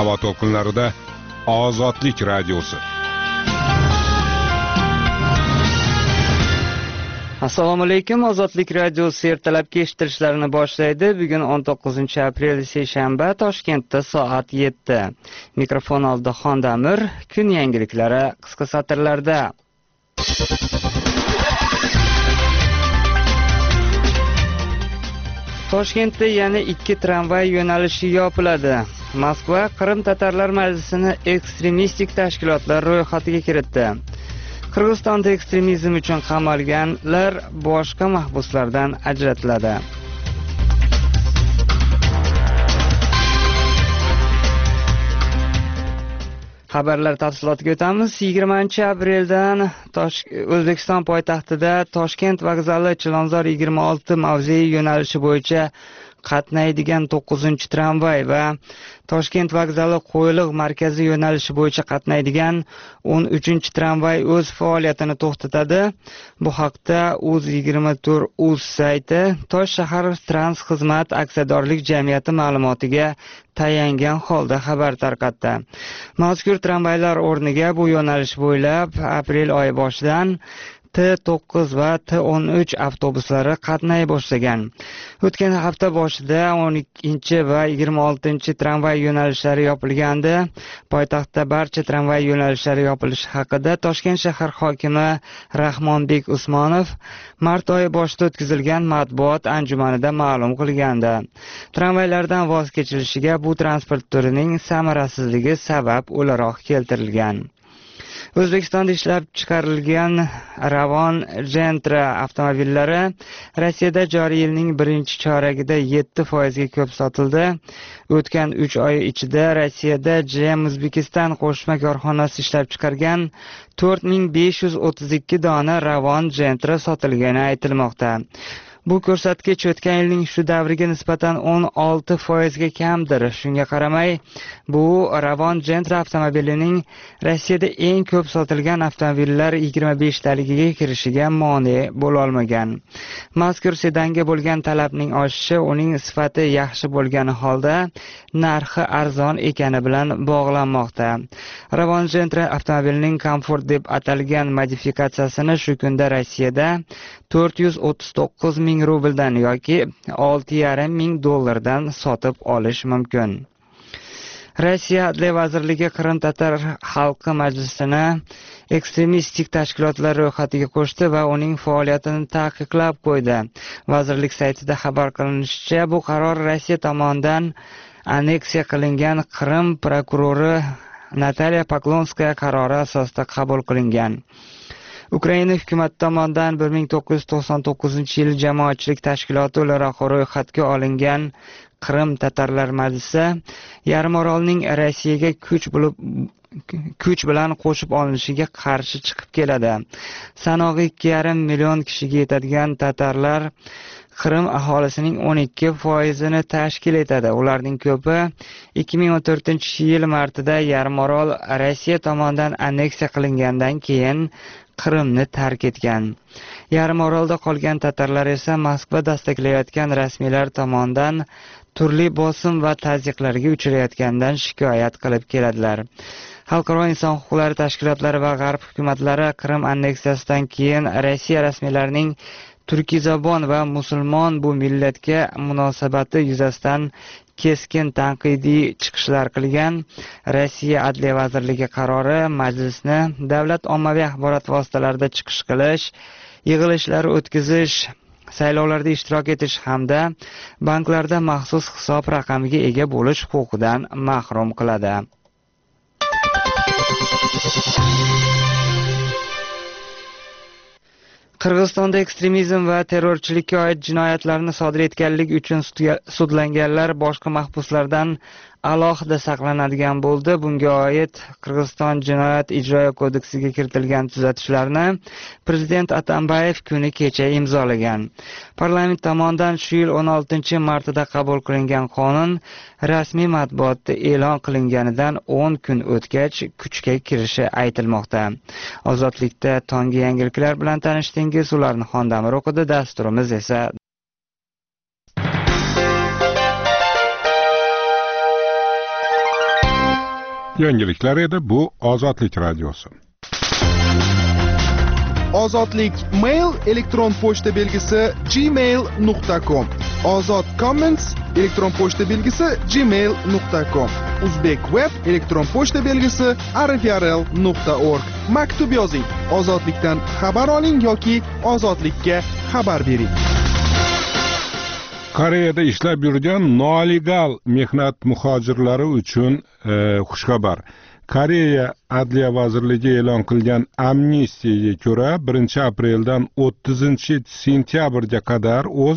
havo to'lqinlarida Ozodlik radiosi. Assalomu alaykum. Ozodlik radiosi ertalabki eshittirishlarini boshlaydi. Bugun 19-aprel seshanba, Toshkentda soat 7. Mikrofon oldida Xondamir. Kun yangiliklari qisqa satrlarda. Toshkentda yana 2 tramvay yo'nalishi yopiladi. Moskva Qrim tatarlar majlisini ekstremistik tashkilotlar ro'yxatiga kiritdi. Qirg'izistonda ekstremizm uchun qamalganlar boshqa mahbuslardan ajratiladi. Xabarlar tafsilotiga o'tamiz. 20-apreldan O'zbekiston poytaxtida Toshkent vokzali Chilonzor 26 mavzei yo'nalishi bo'yicha qatnaydigan 9-tramvay va Toshkent vokzali Qo'yliq markaziy yo'nalishi bo'yicha qatnaydigan 13-tramvay o'z faoliyatini to'xtatadi. Bu haqda uz24uz sayti Tosh shahar trans xizmat aksiyadorlik jamiyati ma'lumotiga tayangan holda xabar tarqatdi. Mazkur tramvaylar o'rniga bu yo'nalish bo'ylab aprel oyi boshidan T9 va T13 avtobuslari qatnay boshlagan. O'tgan hafta boshida 12 va 26 tramvay yo'nalishlari yopilgandi. Poytaxtda barcha tramvay yo'nalishlari yopilishi haqida Toshkent shahar hokimi Rahmonbek Usmonov mart oyi boshida o'tkazilgan matbuot anjumanida ma'lum qilgandi. Tramvaylardan voz kechilishiga bu transport turining samarasizligi sabab o'laroq keltirilgan. O'zbekistonda ishlab chiqarilgan Ravon Gentra avtomobillari Rossiyada joriy yilning birinchi choragida 7% ga ko'p sotildi. O'tgan 3 oy ichida Rossiyada GM Uzbekistan qo'shma korxonasi ishlab chiqargan 4532 dona Ravon Gentra sotilgani aytilmoqda. Bu ko'rsatkich o'tgan yilning shu davriga nisbatan 16% ga kamdir. Shunga qaramay, bu Ravon Gentra avtomobilining Rossiyada eng ko'p sotilgan avtomobillar 25 taligiga kirishiga mane bo'la olmagan. Mazkur sedanga bo'lgan talabning oshishi uning sifati yaxshi bo'lgani holda narxi arzon ekani bilan bog'lanmoqda. Ravon Gentra avtomobilining komfort deb atalgan modifikatsiyasini shu kunda Rossiyada 439 ming rubldan yoki 6,5 ming dollardan sotib olish mumkin. Rossiya Adliya vazirligi Qrim tatar xalqi majlisini ekstremistik tashkilotlar ro'yxatiga qo'shdi va uning faoliyatini taqiqlab qo'ydi. Vazirlik saytida xabar qilinishicha, bu qaror Rossiya tomonidan anneksiya qilingan Qrim prokurori Nataliya Poklonskaya qarori asosida qabul qilingan. Ukraina hukumati tomonidan 1999-yil jamoatchilik tashkiloti o'laroq ro'yxatga olingan Qrim tatarlar majlisi Yarimorolning Rossiyaga kuch bilan qo'shib olinishiga qarshi chiqib keladi. Sanog'i 2,5 million kishiga yetadigan tatarlar Qrim aholisining 12%ni tashkil etadi. Ularning ko'pi 2014-yil martida Yarimorol Rossiya tomonidan anneksiya qilingandan keyin Qrimni tark etgan. Yarimorolda qolgan tatarlar esa Moskva dastaklayotgan rasmiylar tomonidan turli bosim va tazyiqlarga uchrayotgandan shikoyat qilib keladilar. Xalqaro inson huquqlari tashkilotlari va g'arb hukumatlari Qrim anneksiyasidan keyin Rossiya rasmiylarining turkizabon va musulmon bu millatga munosabati yuzasidan keskin tanqidiy chiqishlar qilgan. Rossiya Adliya vazirligi qarori majlisni davlat ommaviy axborot vositalarida chiqish qilish, yig'ilishlar o'tkazish, saylovlarda ishtirok etish hamda banklarda maxsus hisob raqamiga ega bo'lish huquqidan mahrum qiladi. Qirg'izistonda ekstremizm va terrorchilikka oid jinoyatlarni sodir etganlik uchun sudlanganlar boshqa mahbuslardan alohida saqlanadigan bo'ldi. Bunga oid Qirg'iziston jinoyat ijroiya kodeksiga kiritilgan tuzatishlarni Prezident Atambayev kuni kecha imzolagan. Parlament tomonidan shu yil 16-martida qabul qilingan qonun rasmiy matbuotda e'lon qilinganidan 10 kun o'tgach kuchga kirishi aytilmoqda. Ozodlikda tonggi yangiliklar bilan tanishdingiz, ularni Xondamir o'qidi, dasturimiz esa Yangiliklar edi, bu Ozodlik radiosi. Ozodlik mail elektron pochta belgisi gmail.com. Ozod comments elektron pochta belgisi gmail.com. Uzbek web elektron pochta belgisi rfrl.org. Maktub yozing, ozodlikdan xabar oling yoki ozodlikka xabar bering. Koreyada ishlab yurgan nolegal mehnat muhojirlari uchun xushxabar. Koreya Adliya vazirligi e'lon qilgan amnistiyaga ko'ra 1-apreldan 30-sentyabrga qadar o'z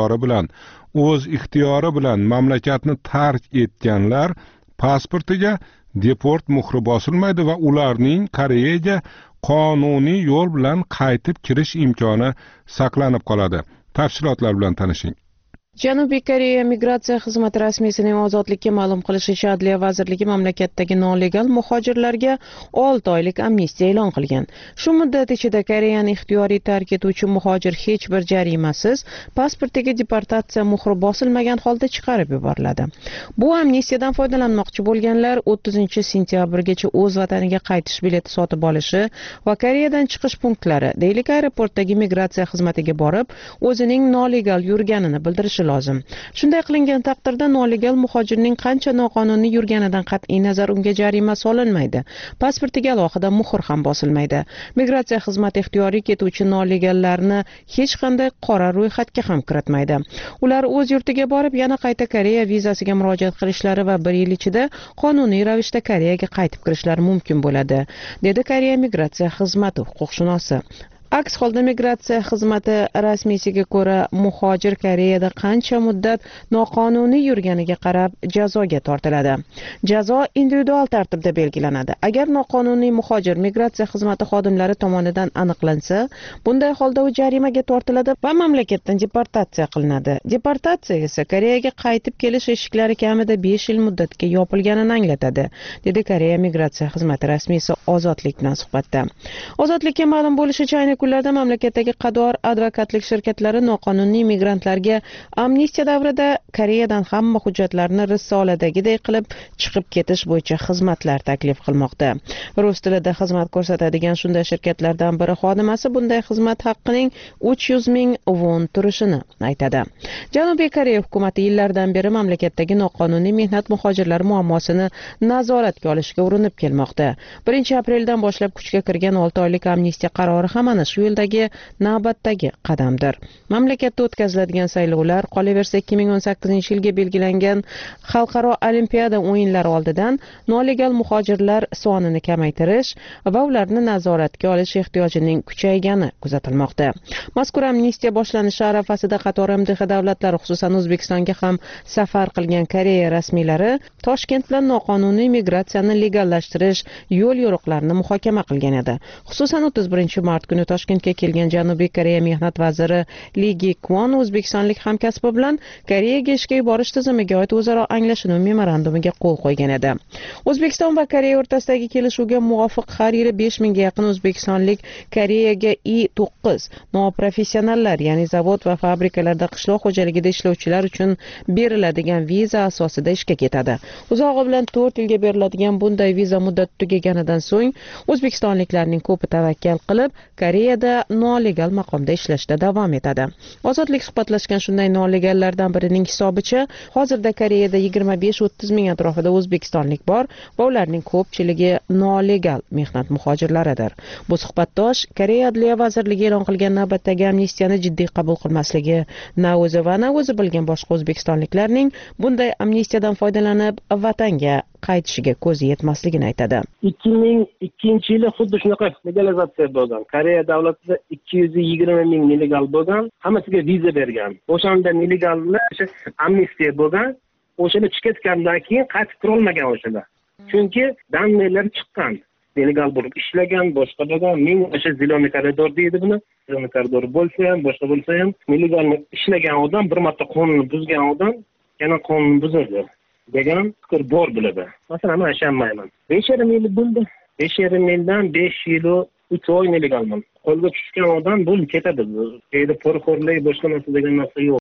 ixtiyori bilan mamlakatni tark etganlar pasportiga deport muhri bosilmaydi va ularning Koreyaga qonuniy yo'l bilan qaytib kirish imkoni saqlanib qoladi. Tafsilotlar bilan tanishing. Janubiy Koreya migratsiya xizmati rasmiysining Ozodlikka ma'lum qilishicha, Adliya vazirligi mamlakatdagi nolegal muhojirlarga 6 oylik amnistiya e'lon qilgan. Shu muddat ichida Koreyani ixtiyoriy tark etuvchi muhojir hech bir jarimasiz pasportiga deportatsiya muhri bosilmagan holda chiqarib yuboriladi. Bu amnistiyadan foydalanmoqchi bo'lganlar 30-sentyabrgacha o'z vataniga qaytish bileti sotib olishi va Koreyadan chiqish punktlari Deylik aeroportdagi migratsiya xizmatiga borib, o'zining nolegal yurganini bildirishi lozim. Shunday qilingan taqdirda nolegal muhojirning qancha noqonuniy yurganidan qat'iy nazar unga jarima solinmaydi. Pasportiga alohida muhr ham bosilmaydi. Migratsiya xizmati ixtiyoriy ketuvchi nolegallarni hech qanday qora ro'yxatga ham kiritmaydi. Ular o'z yurtiga borib, yana qayta Koreya vizasiga murojaat qilishlari va 1 yil ichida qonuniy ravishda Koreyaga qaytib kirishlari mumkin bo'ladi, dedi Koreya migratsiya xizmati huquqshunosi. Aks holda migratsiya xizmati rasmiysiga ko'ra, muhojir Koreyada qancha muddat noqonuniy yurganiga qarab jazoga tortiladi. Jazo individual tartibda belgilanadi. Agar noqonuniy muhojir migratsiya xizmati xodimlari tomonidan aniqlansa, bunday holda u jarimaga tortiladi va mamlakatdan deportatsiya qilinadi. Deportatsiya esa Koreyaga qaytib kelish eshiklari kamida 5 yil muddatga yopilganini anglatadi, dedi Koreya migratsiya xizmati rasmiysi Ozodlik bilan suhbatda. Ozodlikka ma'lum bo'lishicha, ayni kunlarda mamlakatdagi qator advokatlik shirkatlari noqonuniy migrantlarga amnistiya davrida Koreyadan hamma hujjatlarni risoladagiday qilib chiqib ketish bo'yicha xizmatlar taklif qilmoqda. Rus tilida xizmat ko'rsatadigan shunday shirkatlardan biri xodimasi bunday xizmat haqqining 300 ming won turishini aytadi. Janubiy Koreya hukumati yillardan beri mamlakatdagi noqonuniy mehnat muhojirlari muammosini nazoratga olishga urinib kelmoqda. 1-apreldan boshlab kuchga kirgan 6 oylik amnistiya qarori ham ana shu yo'ldagi navbatdagi qadamdir. Mamlakatda o'tkaziladigan saylovlar, qolaversa 2018-yilga belgilangan xalqaro olimpiada o'yinlari oldidan nolegal muhojirlar sonini kamaytirish va ularni nazoratga olish ehtiyojining kuchaygani kuzatilmoqda. Mazkur amnistiya boshlanishi arafasida qator MDH davlatlari, xususan O'zbekistonga ham safar qilgan Koreya rasmiylari Toshkent bilan noqonuniy migratsiyani legallashtirish yo'l-yo'riqlarini muhokama qilgan edi. Xususan 31-mart kuni Toshkentga kelgan Janubiy Koreya mehnat vaziri Lee Gi-kwon o'zbekistonlik hamkasbi bilan Koreyaga ishga yuborish tizimiga oid o'zaro anglashuv memorandumiga qo'l qo'ygan edi. O'zbekiston va Koreya o'rtasidagi kelishuvga muvofiq har yili 5000 ga yaqin o'zbekistonlik Koreyaga I-9 noprofessionallar, ya'ni zavod va fabrikalarda qishloq xo'jaligida ishlovchilar uchun beriladigan viza asosida ishga ketadi. Uzog'i bilan 4 yilga beriladigan bunday viza muddati tugaganidan so'ng o'zbekistonliklarning ko'pi tavakkal qilib Koreyada nolegal maqomda ishlashda davom etadi. Ozodlik suhbatlashgan shunday nolegallardan birining hisobicha, hozirda Koreyada 25-30 ming atrofida o'zbekistonlik bor va ularning ko'pchiligi nolegal mehnat muhojirlaridir. Bu suhbatdosh Koreya Adliya vazirligi e'lon qilgan navbatdagi amnistiyani jiddiy qabul qilmasligi, na o'zi va na o'zi bilgan boshqa o'zbekistonliklarning bunday amnistiyadan foydalanib vatanga qaytishiga ko'zi yetmasligini aytadi. 2002-yili xuddi shunaqa legalizatsiya bo'lgan. Koreya davlatida 220 ming nelegal bo'lgan, hammasiga viza bergan. O'shanda nelegallar amnistiya bo'lgan, o'shada chiqib ketgandan keyin qaytib kira olmagan o'shada. Chunki danmelar chiqqan. Nelegal bo'lib ishlagan, boshqa bo'lgan, ming o'sha ziloniy koridor deydi buni. Ziloniy koridor bo'lsa ham, boshqa bo'lsa ham, nelegal ishlagan odam, bir marta qonunni buzgan odam yana qonunni buzadi degan fikr bor bo'ladi. Masalan, men ishonmayman. 5,5 yil bo'ldi. 5,5 yildan 5 yil 3 oy nelegalman. Qo'lga tushgan odam bo'lib ketadi. Bu yerda po'rxo'rlik boshqa narsa degan narsa yo'q.